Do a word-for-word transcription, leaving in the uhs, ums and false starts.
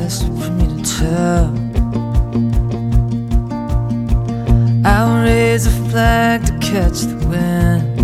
best for me to tell. I'll raise a flag to catch the wind.